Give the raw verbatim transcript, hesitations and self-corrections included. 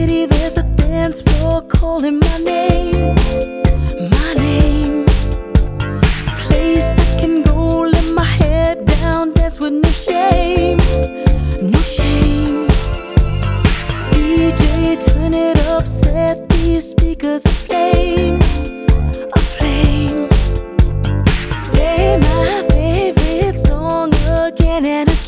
city, there's a dance floor calling my name, my name. Place I can go, let my head down, dance with no shame, no shame. D J, turn it up, set these speakers aflame, aflame. Play my favorite song again and again.